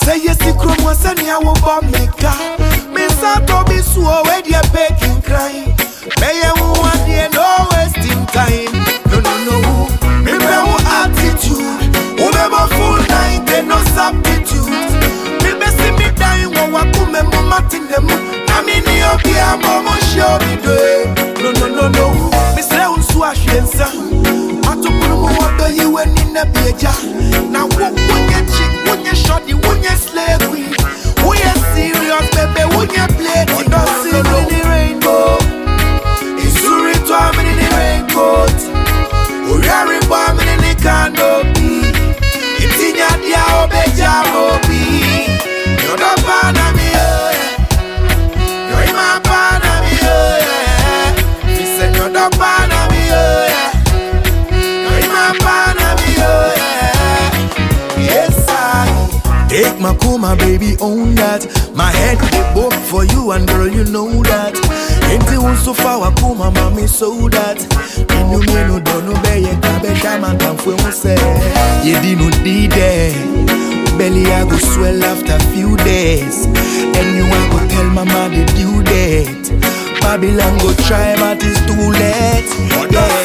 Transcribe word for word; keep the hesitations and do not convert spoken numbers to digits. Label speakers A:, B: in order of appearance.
A: Say yes, you come once and you will bomb me car. Me start to be so with your begging crying. May you want you no wasting time. No, no, no. Me be one attitude. Who never full night, they no substitute. Me be see me dying when I come and mama tin them. Na me ni obi a mama show me do. No, no, no, no. Me say un swash yensa. Matu punu mo wado you and in the beja. Now who when you chick, when you shorty, when you slave queen. When you serious, baby, when you play, you don't see me in the rainbow. It's Suri to me in the raincoat. We are in bomb in the canopy. It's in your dia obeja mobi. You're the fan of me, oh yeah. You're in my fan of me, oh yeah. You said you're the fan of me, oh yeah. You're in my fan of me, oh yeah. Yes, I take my coma, baby, own that. My head they book for you, and girl, you know that. Ain't it one so far, I come, mommy, so that. You me no don't know be ye kabe shaman can fwe mo say. Ye di no di there. Belly I go swell after few days. And you I go tell mama the due date. Babylon go try but it's too late. Yeah.